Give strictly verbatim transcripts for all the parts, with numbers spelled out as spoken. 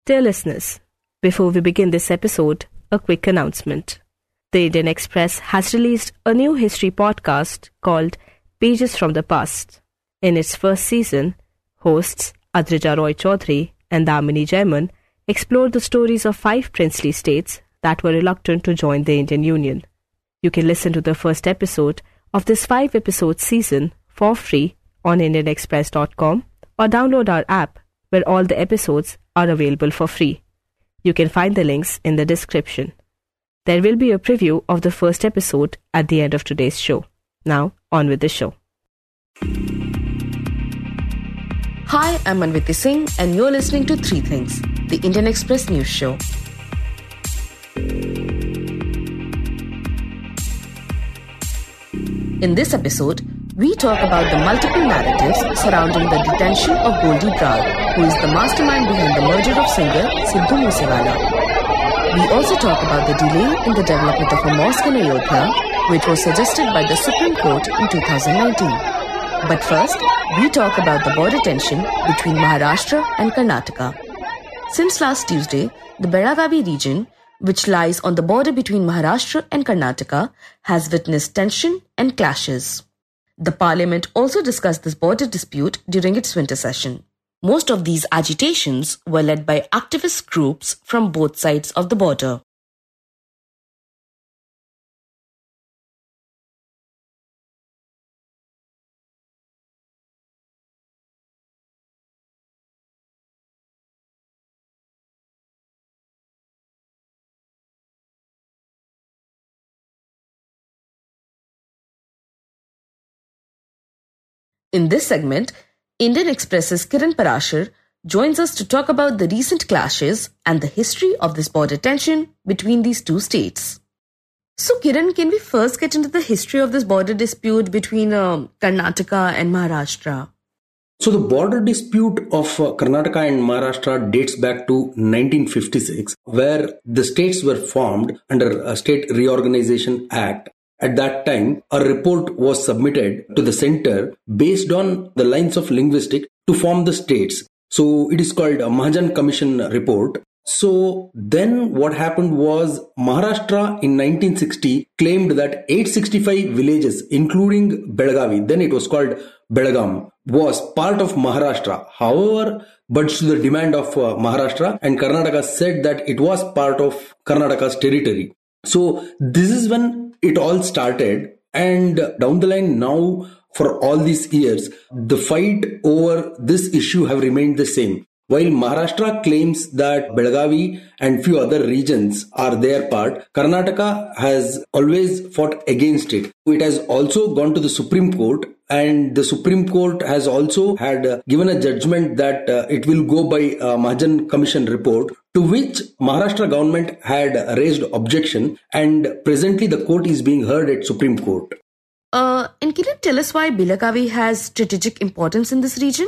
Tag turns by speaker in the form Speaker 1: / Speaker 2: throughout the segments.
Speaker 1: Dear listeners, before we begin this episode, a quick announcement. The Indian Express has released a new history podcast called Pages from the Past. In its first season, hosts Adrija Roy Chaudhary and Damini Jaiman explore the stories of five princely states that were reluctant to join the Indian Union. You can listen to the first episode of this five-episode season for free on indian express dot com or download our app where all the episodes are available for free. You can find the links in the description. There will be a preview of the first episode at the end of today's show. Now, on with the show.
Speaker 2: Hi, I'm Manviti Singh and you're listening to Three Things, the Indian Express news show. In this episode, we talk about the multiple narratives surrounding the detention of Goldie Brown, who is the mastermind behind the murder of singer Sidhu Moosewala. We also talk about the delay in the development of a mosque in Ayodhya, which was suggested by the Supreme Court in two thousand nineteen. But first, we talk about the border tension between Maharashtra and Karnataka. Since last Tuesday, the Belagavi region, which lies on the border between Maharashtra and Karnataka, has witnessed tension and clashes. The parliament also discussed this border dispute during its winter session. Most of these agitations were led by activist groups from both sides of the border. In this segment, Indian Express's Kiran Parashar joins us to talk about the recent clashes and the history of this border tension between these two states. So Kiran, can we first get into the history of this border dispute between uh, Karnataka and Maharashtra?
Speaker 3: So the border dispute of uh, Karnataka and Maharashtra dates back to nineteen fifty-six, where the states were formed under a State Reorganization Act. At that time, a report was submitted to the center based on the lines of linguistics to form the states. So it is called a Mahajan Commission report. So then what happened was Maharashtra in nineteen sixty claimed that eight hundred sixty-five villages, including Belagavi, then it was called Belgaum, was part of Maharashtra. However, but to the demand of uh, Maharashtra, and Karnataka said that it was part of Karnataka's territory. So this is when it all started, and down the line now, for all these years, the fight over this issue have remained the same. While Maharashtra claims that Belagavi and few other regions are their part, Karnataka has always fought against it. It has also gone to the Supreme Court, and the Supreme Court has also had uh, given a judgment that uh, it will go by uh, Mahajan Commission report, to which Maharashtra government had raised objection, and presently the court is being heard at Supreme Court.
Speaker 2: Uh, and can you tell us why Belagavi has strategic importance in this region?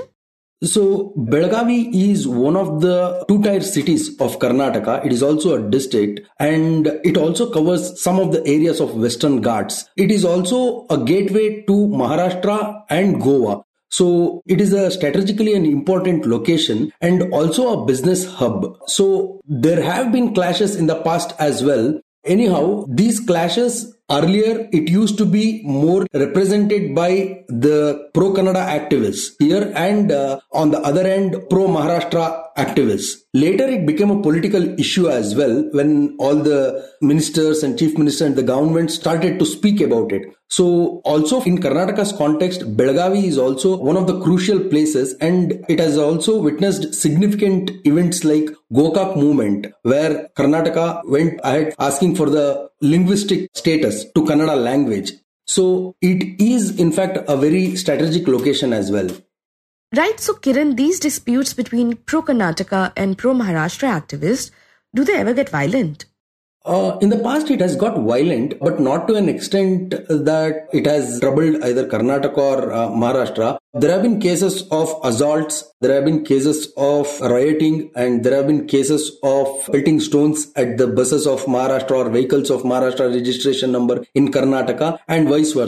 Speaker 3: So, Belagavi is one of the two-tier cities of Karnataka. It is also a district, and it also covers some of the areas of Western Ghats. It is also a gateway to Maharashtra and Goa. So, it is a strategically an important location and also a business hub. So, there have been clashes in the past as well. Anyhow, these clashes, earlier it used to be more represented by the pro-Kannada activists here, and uh, on the other end, pro-Maharashtra activists. Later it became a political issue as well when all the ministers and chief minister and the government started to speak about it. So also in Karnataka's context, Belagavi is also one of the crucial places, and it has also witnessed significant events like Gokak movement, where Karnataka went ahead asking for the linguistic status to Kannada language. So it is in fact a very strategic location as well.
Speaker 2: Right, so Kiran, these disputes between pro-Karnataka and pro-Maharashtra activists, do they ever get violent?
Speaker 3: Uh, in the past, it has got violent, but not to an extent that it has troubled either Karnataka or uh, Maharashtra. There have been cases of assaults, there have been cases of rioting, and there have been cases of pelting stones at the buses of Maharashtra or vehicles of Maharashtra registration number in Karnataka, and vice versa.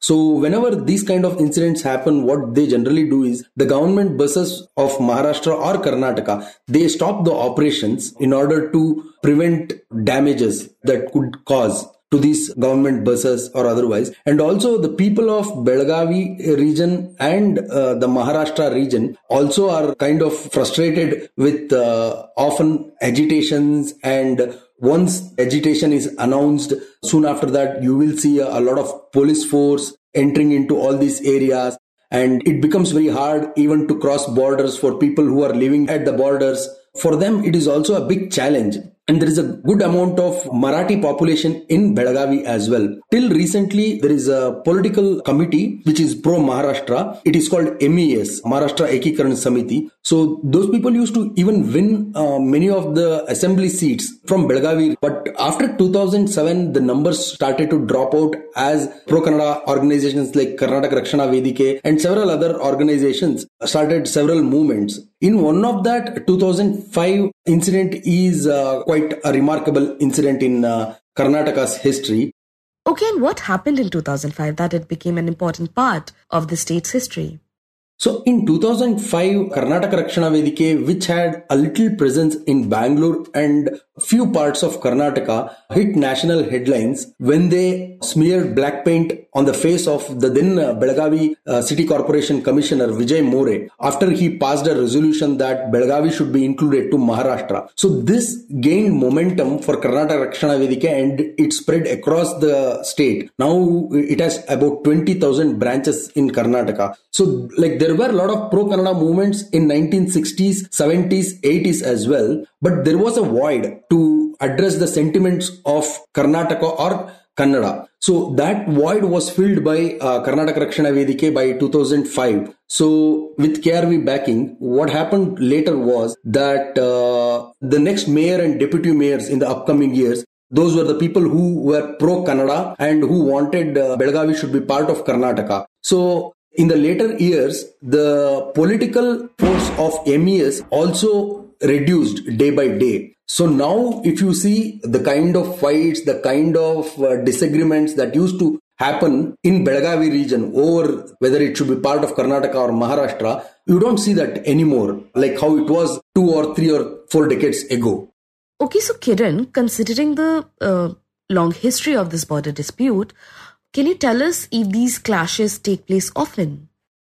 Speaker 3: So whenever these kind of incidents happen, what they generally do is the government buses of Maharashtra or Karnataka, they stop the operations in order to prevent damages that could cause to these government buses or otherwise. And also the people of Belagavi region and uh, the Maharashtra region also are kind of frustrated with uh, often agitations, and once agitation is announced, soon after that you will see a, a lot of police force entering into all these areas, and it becomes very hard even to cross borders for people who are living at the borders. For them, it is also a big challenge. And there is a good amount of Marathi population in Belagavi as well. Till recently, there is a political committee which is pro-Maharashtra. It is called M E S, Maharashtra Ekikaran Samiti. So those people used to even win uh, many of the assembly seats from Belagavi. But after two thousand seven, the numbers started to drop out as pro-Kannada organizations like Karnataka Rakshana Vedike and several other organizations started several movements. In one of that, two thousand five incident is uh, quite a remarkable incident in uh, Karnataka's history.
Speaker 2: Okay, and what happened in two thousand five that it became an important part of the state's history?
Speaker 3: So in two thousand five, Karnataka Rakshana Vedike, which had a little presence in Bangalore and few parts of Karnataka, hit national headlines when they smeared black paint on the face of the then uh, Belagavi uh, City Corporation Commissioner Vijay More after he passed a resolution that Belagavi should be included to Maharashtra. So this gained momentum for Karnataka Rakshana Vedike and it spread across the state. Now it has about twenty thousand branches in Karnataka. So like there were a lot of pro-Kannada movements in nineteen sixties, seventies, eighties as well. But there was a void to address the sentiments of Karnataka or Kannada. So that void was filled by uh, Karnataka Rakshana Vedike by two thousand five. So with K R V backing, what happened later was that uh, the next mayor and deputy mayors in the upcoming years, those were the people who were pro-Kannada and who wanted uh, Belagavi should be part of Karnataka. So in the later years, the political force of M E S also reduced day by day. So now if you see the kind of fights, the kind of uh, disagreements that used to happen in Belagavi region over whether it should be part of Karnataka or Maharashtra, you don't see that anymore, like how it was two or three or four decades ago.
Speaker 2: Okay, so Kiran, considering the uh, long history of this border dispute, can you tell us if these clashes take place often?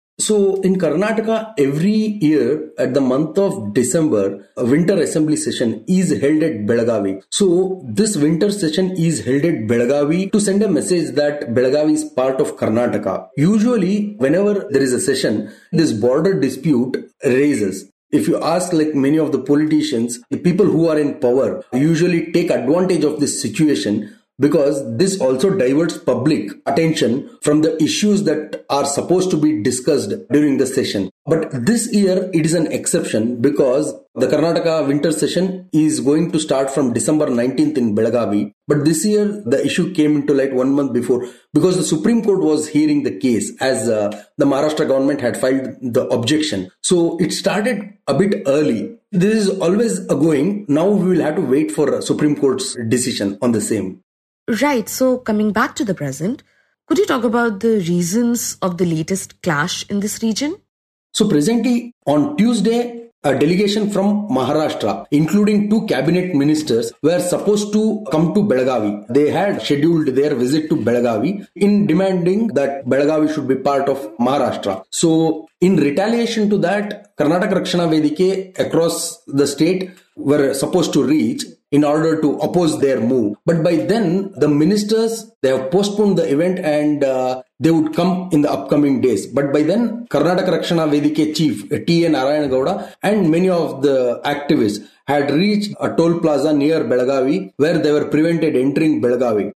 Speaker 3: So in Karnataka, every year at the month of December, a winter assembly session is held at Belagavi. So this winter session is held at Belagavi to send a message that Belagavi is part of Karnataka. Usually, whenever there is a session, this border dispute raises. If you ask like many of the politicians, the people who are in power usually take advantage of this situation, because this also diverts public attention from the issues that are supposed to be discussed during the session. But this year it is an exception because the Karnataka winter session is going to start from December nineteenth in Belagavi. But this year the issue came into light one month before because the Supreme Court was hearing the case as uh, the Maharashtra government had filed the objection. So it started a bit early. This is always a going. Now we will have to wait for Supreme Court's decision on the same.
Speaker 2: Right, so coming back to the present, could you talk about the reasons of the latest clash in this region?
Speaker 3: So presently on Tuesday, a delegation from Maharashtra, including two cabinet ministers, were supposed to come to Belagavi. They had scheduled their visit to Belagavi in demanding that Belagavi should be part of Maharashtra. So in retaliation to that, Karnataka Rakshana Vedike across the state were supposed to reach in order to oppose their move. But by then, the ministers, they have postponed the event and uh, they would come in the upcoming days. But by then, Karnataka Rakshana Vedike chief T A Narayana Gowda and many of the activists had reached a toll plaza near Belagavi where they were prevented entering Belagavi.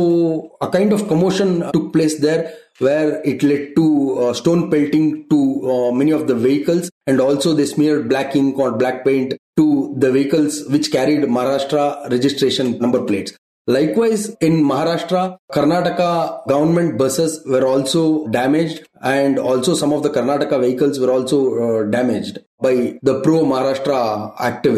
Speaker 3: So a kind of commotion took place there where it led to uh, stone pelting to uh, many of the vehicles, and also they smeared black ink or black paint to the vehicles which carried Maharashtra registration number plates. Likewise, in Maharashtra, Karnataka government buses were also damaged, and also some of the Karnataka vehicles were also uh, damaged by the pro-Maharashtra activists.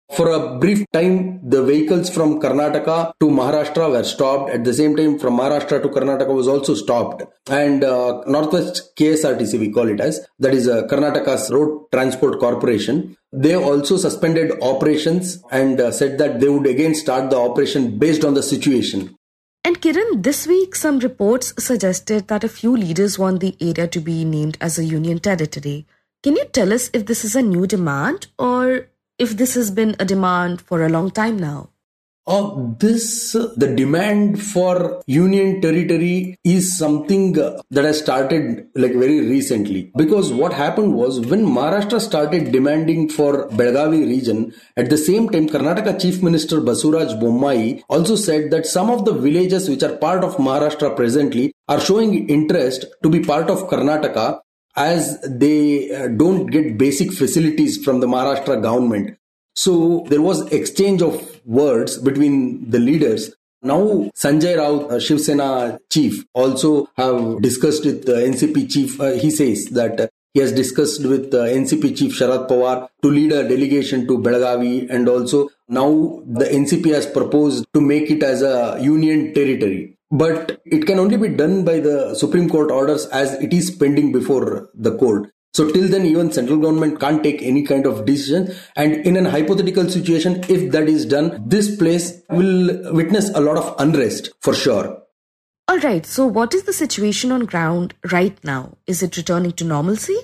Speaker 3: For a brief time, the vehicles from Karnataka to Maharashtra were stopped. At the same time, from Maharashtra to Karnataka was also stopped. And uh, Northwest K S R T C, we call it as, that is uh, Karnataka's Road Transport Corporation. They also suspended operations and uh, said that they would again start the operation based on the situation.
Speaker 2: And Kiran, this week some reports suggested that a few leaders want the area to be named as a union territory. Can you tell us if this is a new demand or if this has been a demand for a long time now?
Speaker 3: Uh, this, uh, the demand for union territory is something uh, that has started like very recently. Because what happened was when Maharashtra started demanding for Belgavi region, at the same time Karnataka Chief Minister Basuraj Bommai also said that some of the villages which are part of Maharashtra presently are showing interest to be part of Karnataka, as they uh, don't get basic facilities from the Maharashtra government. So there was exchange of words between the leaders. Now Sanjay Raut, uh, Shiv Sena chief, also have discussed with the N C P chief. Uh, he says that uh, he has discussed with the N C P chief Sharad Pawar to lead a delegation to Belgavi, and also now the N C P has proposed to make it as a union territory. But it can only be done by the Supreme Court orders as it is pending before the court. So till then, even central government can't take any kind of decision. And in an hypothetical situation, if that is done, this place will witness a lot of unrest for sure.
Speaker 2: All right. So what is the situation on ground right now? Is it returning to normalcy?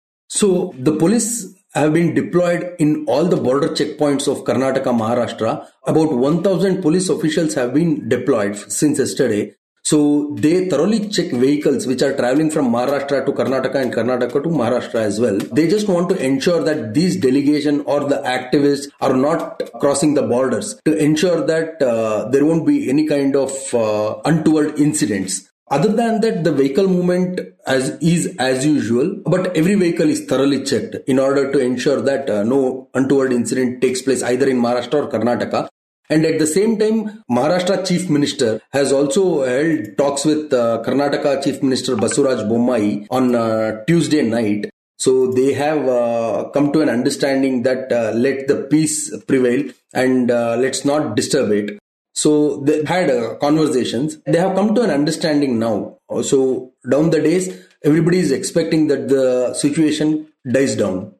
Speaker 3: So the police have been deployed in all the border checkpoints of Karnataka, Maharashtra. About one thousand police officials have been deployed since yesterday. So they thoroughly check vehicles which are traveling from Maharashtra to Karnataka and Karnataka to Maharashtra as well. They just want to ensure that these delegation or the activists are not crossing the borders, to ensure that uh, there won't be any kind of uh, untoward incidents. Other than that, the vehicle movement as is as usual, but every vehicle is thoroughly checked in order to ensure that uh, no untoward incident takes place either in Maharashtra or Karnataka. And at the same time, Maharashtra Chief Minister has also held talks with uh, Karnataka Chief Minister Basuraj Bommai on uh, Tuesday night. So they have uh, come to an understanding that uh, let the peace prevail and uh, let's not disturb it. So they had uh, conversations. They have come to an understanding now. So down the days, everybody is expecting that the situation dies down.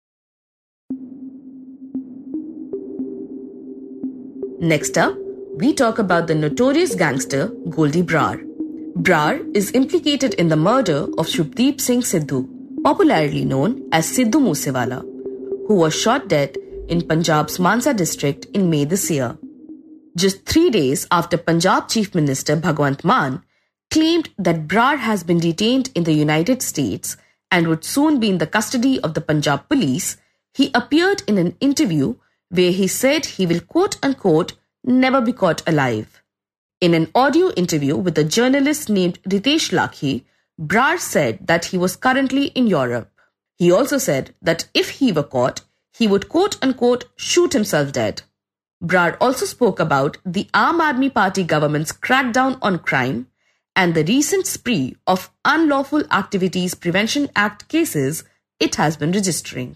Speaker 2: Next up, we talk about the notorious gangster Goldie Brar. Brar is implicated in the murder of Shubdeep Singh Sidhu, popularly known as Sidhu Moosewala, who was shot dead in Punjab's Mansa district in May this year. Just three days after Punjab Chief Minister Bhagwant Mann claimed that Brar has been detained in the United States and would soon be in the custody of the Punjab police, he appeared in an interview where he said he will quote-unquote never be caught alive. In an audio interview with a journalist named Ritesh Lakhi, Brar said that he was currently in Europe. He also said that if he were caught, he would quote-unquote shoot himself dead. Brar also spoke about the Aam Aadmi Party government's crackdown on crime and the recent spree of Unlawful Activities Prevention Act cases it has been registering.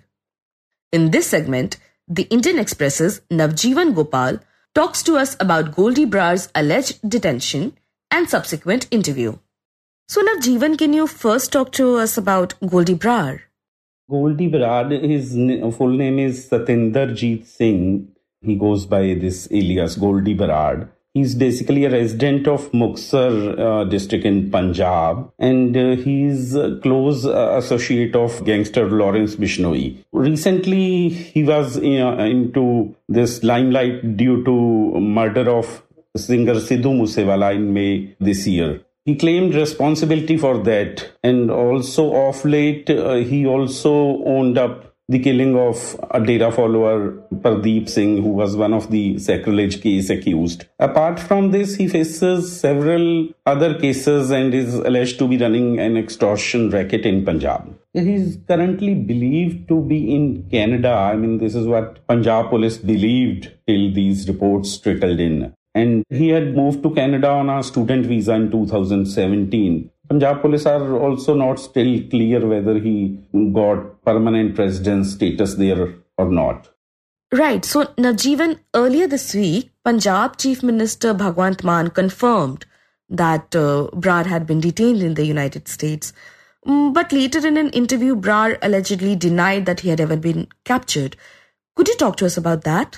Speaker 2: In this segment, the Indian Express's Navjeevan Gopal talks to us about Goldie Brar's alleged detention and subsequent interview. So Navjeevan, can you first talk to us about Goldie Brar?
Speaker 4: Goldie Brar, his full name is Satinderjeet Singh. He goes by this alias Goldie Brar. He's basically a resident of Muktsar uh, district in Punjab, and uh, he's a close uh, associate of gangster Lawrence Bishnoi. Recently, he was uh, into this limelight due to murder of singer Sidhu Moosewala in May this year. He claimed responsibility for that, and also of late, uh, he also owned up the killing of a Dera follower, Pardeep Singh, who was one of the sacrilege case accused. Apart from this, he faces several other cases and is alleged to be running an extortion racket in Punjab. He is currently believed to be in Canada. I mean, this is what Punjab police believed till these reports trickled in. And he had moved to Canada on a student visa in two thousand seventeen. Punjab police are also not still clear whether he got permanent residence status there or not.
Speaker 2: Right. So, Navjeevan, earlier this week, Punjab Chief Minister Bhagwant Mann confirmed that uh, Brar had been detained in the United States. But later in an interview, Brar allegedly denied that he had ever been captured. Could you talk to us about that?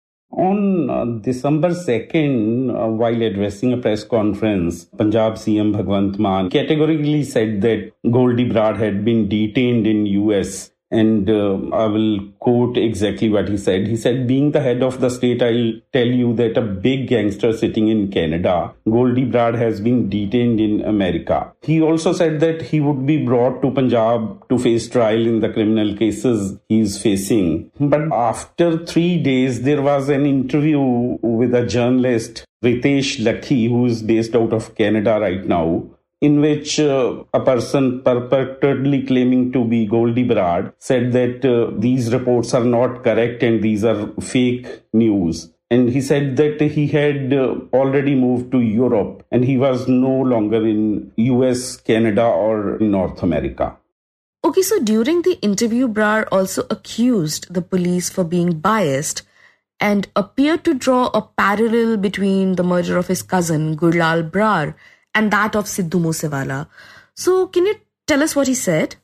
Speaker 4: On uh, December second, uh, while addressing a press conference, Punjab C M Bhagwant Mann categorically said that Goldy Brar had been detained in U S. And uh, I will quote exactly what he said. He said, being the head of the state, I'll tell you that a big gangster sitting in Canada, Goldy Brar, has been detained in America. He also said that he would be brought to Punjab to face trial in the criminal cases he is facing. But after three days, there was an interview with a journalist, Ritesh Lakhi, who is based out of Canada right now, in which uh, a person purportedly claiming to be Goldy Brar said that uh, these reports are not correct and these are fake news. And he said that he had uh, already moved to Europe and he was no longer in U S, Canada or North America.
Speaker 2: Okay, so during the interview, Brar also accused the police for being biased and appeared to draw a parallel between the murder of his cousin, Gurlal Brar, and that of Sidhu Moosewala. So can you tell us what he said?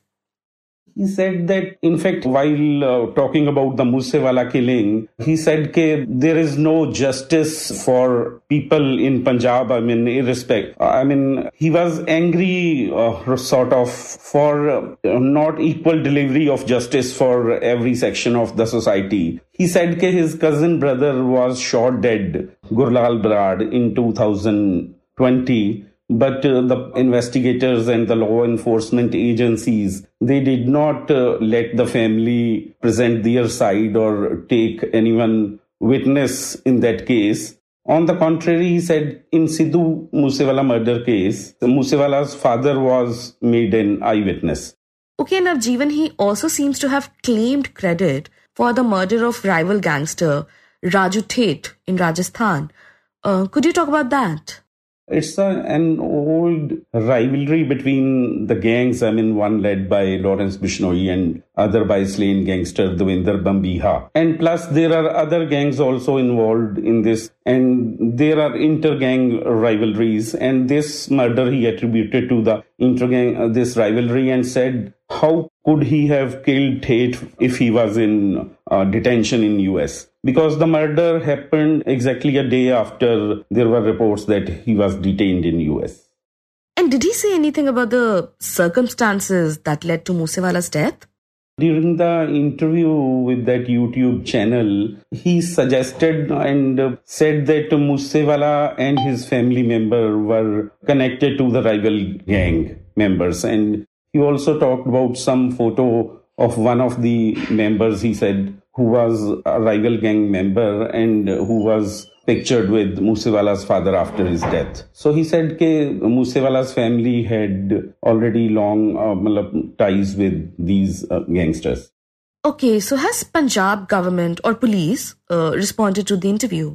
Speaker 4: He said that, in fact, while uh, talking about the Moosewala killing, he said that there is no justice for people in Punjab. I mean, irrespective. I mean, he was angry uh, sort of for uh, not equal delivery of justice for every section of the society. He said that his cousin brother was shot dead, Gurlal Brar, in two thousand twenty. But uh, the investigators and the law enforcement agencies, they did not uh, let the family present their side or take anyone witness in that case. On the contrary, he said in Sidhu Moosewala murder case, Moosewala's father was made an eyewitness.
Speaker 2: Okay, Navjeevan, he also seems to have claimed credit for the murder of rival gangster Raju Tate in Rajasthan. Uh, could you talk about that?
Speaker 4: It's a, an old rivalry between the gangs, I mean, one led by Lawrence Bishnoi and other by slain gangster Devinder Bambiha. And plus, there are other gangs also involved in this, and there are inter-gang rivalries. And this murder he attributed to the inter-gang, uh, this rivalry, and said, how could he have killed Tate if he was in uh, detention in U S? Because the murder happened exactly a day after there were reports that he was detained in U S.
Speaker 2: And did he say anything about the circumstances that led to Moosewala's death?
Speaker 4: During the interview with that YouTube channel, he suggested and said that Moosewala and his family member were connected to the rival gang members. And he also talked about some photo of one of the members, he said, who was a rival gang member and who was pictured with Moosewala's father after his death. So he said that Moosewala's family had already long uh, ties with these uh, gangsters.
Speaker 2: Okay, so has Punjab government or police uh, responded to the interview?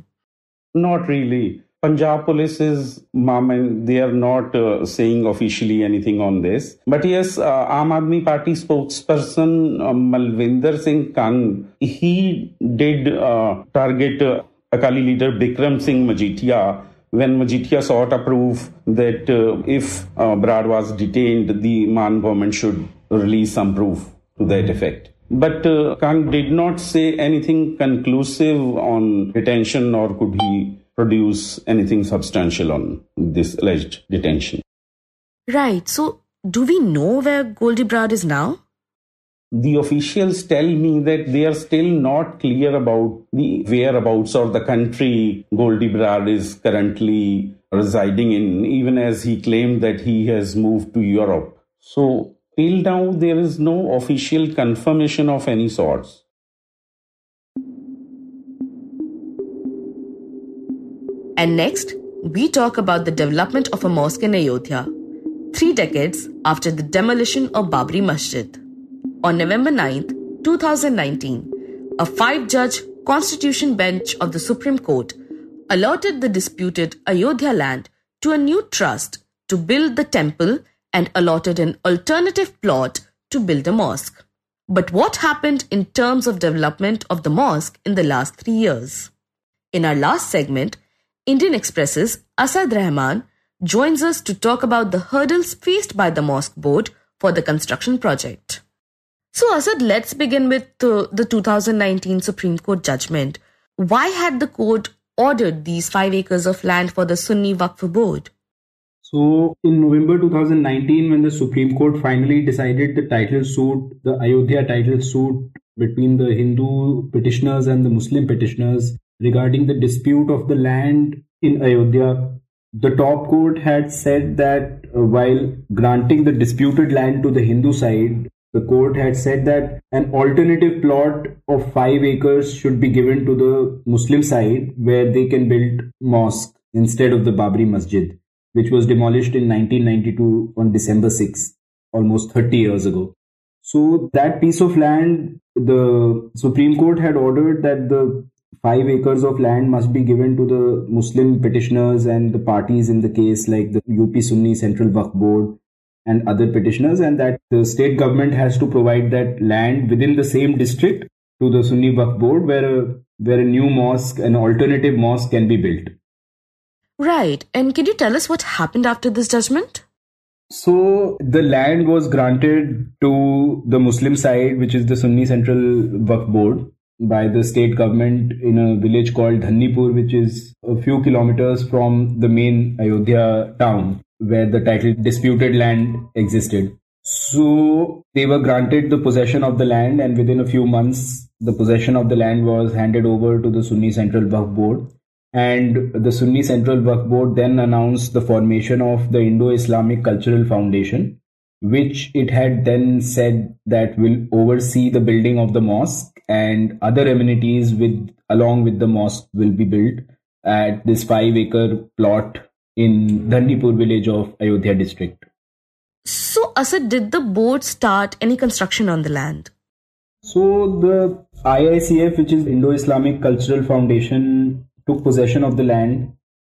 Speaker 4: Not really. Punjab police is, ma'am, and they are not uh, saying officially anything on this. But yes, uh, Aam Aadmi Party spokesperson uh, Malvinder Singh Kann, he did uh, target uh, Akali leader Bikram Singh Majithia when Majithia sought a proof that uh, if uh, Brar was detained, the Mann government should release some proof to that effect. But uh, Kann did not say anything conclusive on detention, nor could he produce anything substantial on this alleged detention.
Speaker 2: Right. So, do we know where Goldy Brar is now?
Speaker 4: The officials tell me that they are still not clear about the whereabouts or the country Goldy Brar is currently residing in, even as he claimed that he has moved to Europe. So, till now, there is no official confirmation of any sorts.
Speaker 2: And next, we talk about the development of a mosque in Ayodhya, three decades after the demolition of Babri Masjid. On November ninth, twenty nineteen, a five-judge constitution bench of the Supreme Court allotted the disputed Ayodhya land to a new trust to build the temple and allotted an alternative plot to build a mosque. But what happened in terms of development of the mosque in the last three years? In our last segment, Indian Express's Asad Rahman joins us to talk about the hurdles faced by the Mosque Board for the construction project. So Asad, let's begin with uh, the two thousand nineteen Supreme Court judgment. Why had the court ordered these five acres of land for the Sunni Waqf Board?
Speaker 5: So in November two thousand nineteen, when the Supreme Court finally decided the title suit, the Ayodhya title suit between the Hindu petitioners and the Muslim petitioners regarding the dispute of the land in Ayodhya, the top court had said that uh, while granting the disputed land to the Hindu side, the court had said that an alternative plot of five acres should be given to the Muslim side where they can build mosque instead of the Babri Masjid, which was demolished in nineteen ninety-two on December sixth, almost thirty years ago. So that piece of land, the Supreme Court had ordered that the five acres of land must be given to the Muslim petitioners and the parties in the case, like the U P Sunni Central Waqf Board and other petitioners, and that the state government has to provide that land within the same district to the Sunni Waqf Board where a, where a new mosque, an alternative mosque can be built.
Speaker 2: Right. And can you tell us what happened after this judgment?
Speaker 5: So the land was granted to the Muslim side, which is the Sunni Central Waqf Board, by the state government in a village called Dhannipur, which is a few kilometers from the main Ayodhya town where the title disputed land existed. So they were granted the possession of the land, and within a few months, the possession of the land was handed over to the Sunni Central Waqf Board. And the Sunni Central Waqf Board then announced the formation of the Indo-Islamic Cultural Foundation, which it had then said that will oversee the building of the mosque, and other amenities with along with the mosque will be built at this five acre plot in Dhannipur village of Ayodhya district.
Speaker 2: So Asad, did the board start any construction on the land?
Speaker 5: So the I I C F, which is Indo-Islamic Cultural Foundation, took possession of the land,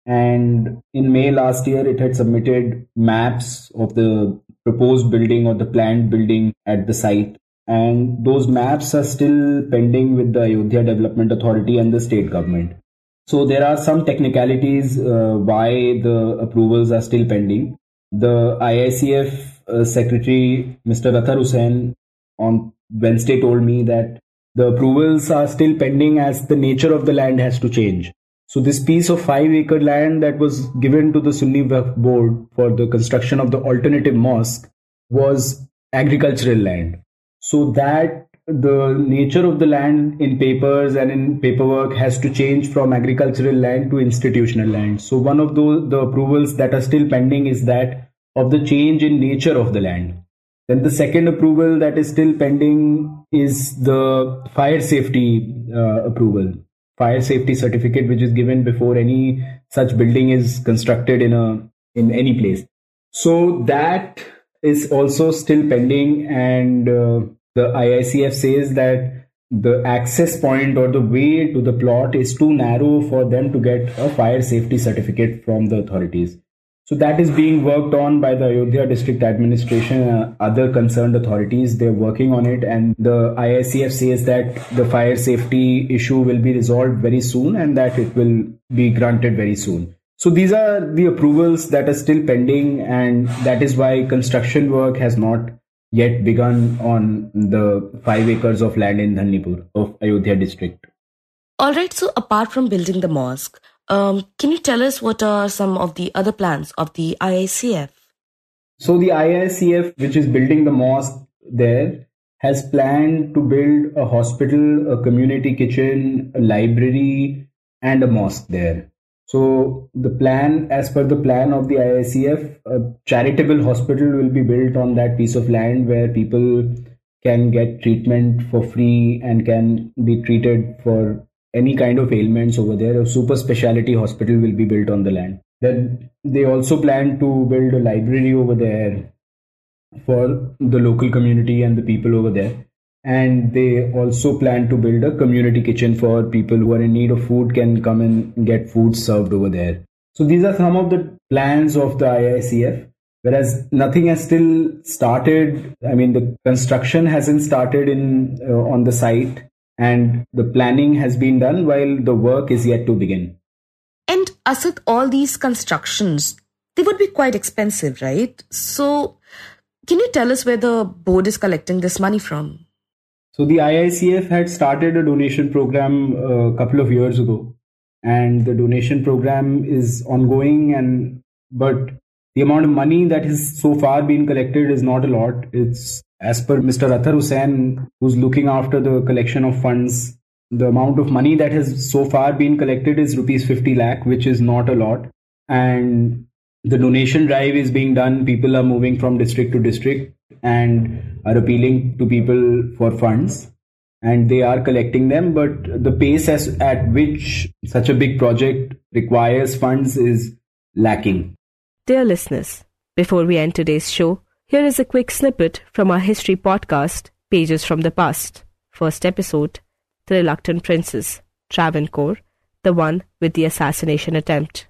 Speaker 5: and in May last year it had submitted maps of the proposed building or the planned building at the site, and those maps are still pending with the Ayodhya Development Authority and the state government. So there are some technicalities uh, why the approvals are still pending. The I I C F uh, secretary, Mister Athar Hussain, on Wednesday told me that the approvals are still pending as the nature of the land has to change. So this piece of five acre land that was given to the Sunni Waqf Board for the construction of the alternative mosque was agricultural land. So that the nature of the land in papers and in paperwork has to change from agricultural land to institutional land. So one of those, the approvals that are still pending is that of the change in nature of the land. Then the second approval that is still pending is the fire safety uh, approval. Fire safety certificate, which is given before any such building is constructed in a in any place. So that is also still pending, and uh, the I I C F says that the access point or the way to the plot is too narrow for them to get a fire safety certificate from the authorities. So that is being worked on by the Ayodhya District Administration and other concerned authorities. They're working on it, and the I I C F says that the fire safety issue will be resolved very soon and that it will be granted very soon. So these are the approvals that are still pending, and that is why construction work has not yet begun on the five acres of land in Dhannipur of Ayodhya district.
Speaker 2: All right, so apart from building the mosque, Um, can you tell us what are some of the other plans of the I I C F?
Speaker 5: So the I I C F, which is building the mosque there, has planned to build a hospital, a community kitchen, a library, and a mosque there. So the plan, as per the plan of the I I C F, a charitable hospital will be built on that piece of land where people can get treatment for free and can be treated for any kind of ailments over there. A super speciality hospital will be built on the land. Then they also plan to build a library over there for the local community and the people over there. And they also plan to build a community kitchen for people who are in need of food can come and get food served over there. So these are some of the plans of the I I C F. Whereas nothing has still started. I mean, the construction hasn't started in uh, on the site, and the planning has been done while the work is yet to begin.
Speaker 2: And Asad, all these constructions, they would be quite expensive, right? So can you tell us where the board is collecting this money from?
Speaker 5: So the I I C F had started a donation program a couple of years ago, and the donation program is ongoing, and but the amount of money that has so far been collected is not a lot. It's, as per Mister Athar Hussain, who's looking after the collection of funds, the amount of money that has so far been collected is rupees fifty lakh, which is not a lot. And the donation drive is being done. People are moving from district to district and are appealing to people for funds, and they are collecting them. But the pace as, at which such a big project requires funds is lacking.
Speaker 1: Dear listeners, before we end today's show, here is a quick snippet from our history podcast, Pages from the Past. First episode, The Reluctant Princess, Travancore, the one with the assassination attempt.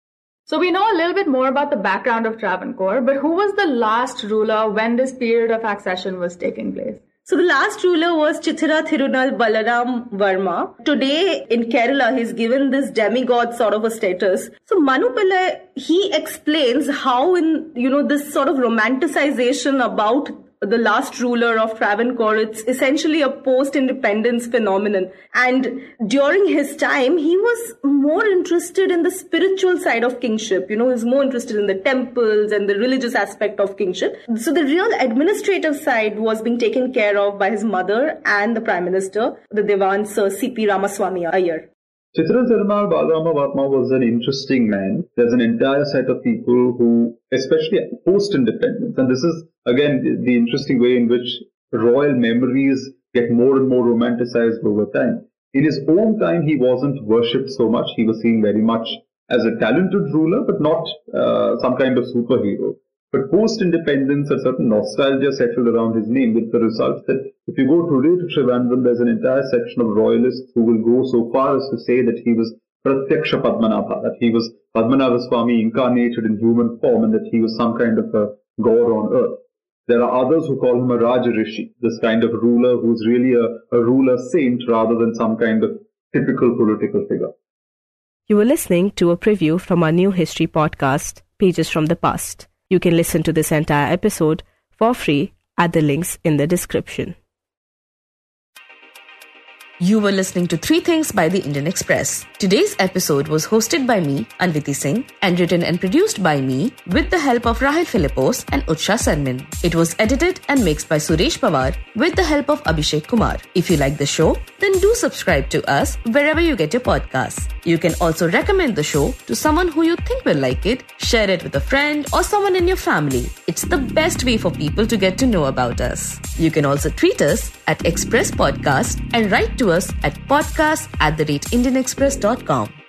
Speaker 6: So we know a little bit more about the background of Travancore, but who was the last ruler when this period of accession was taking place?
Speaker 7: So the last ruler was Chithira Thirunal Balaram Verma. Today in Kerala, he's given this demigod sort of a status. So Manu Pillai, he explains how in, you know, this sort of romanticization about the last ruler of Travancore, it's essentially a post-independence phenomenon. And during his time, he was more interested in the spiritual side of kingship. You know, he was more interested in the temples and the religious aspect of kingship. So the real administrative side was being taken care of by his mother and the Prime Minister, the Dewan Sir C P Ramaswamy Iyer.
Speaker 8: Chithira Thirunal Balarama Varma was an interesting man. There's an entire set of people who, especially post-independence, and this is, again, the interesting way in which royal memories get more and more romanticized over time. In his own time, he wasn't worshipped so much. He was seen very much as a talented ruler, but not uh, some kind of superhero. But post-independence, a certain nostalgia settled around his name, with the result that if you go today to Trivandrum, there's an entire section of royalists who will go so far as to say that he was Pratyaksha Padmanabha, that he was Padmanabha Swami incarnated in human form, and that he was some kind of a god on earth. There are others who call him a Raja Rishi, this kind of ruler who's really a, a ruler saint rather than some kind of typical political figure.
Speaker 1: You were listening to a preview from our new history podcast, Pages from the Past. You can listen to this entire episode for free at the links in the description.
Speaker 2: You were listening to Three Things by the Indian Express. Today's episode was hosted by me, Anviti Singh, and written and produced by me with the help of Rahil Philippos and Utsha Sarmin. It was edited and mixed by Suresh Pawar with the help of Abhishek Kumar. If you like the show, then do subscribe to us wherever you get your podcasts. You can also recommend the show to someone who you think will like it, share it with a friend or someone in your family. It's the best way for people to get to know about us. You can also tweet us at Express Podcast and write to us at podcast at the rate indian express dot com.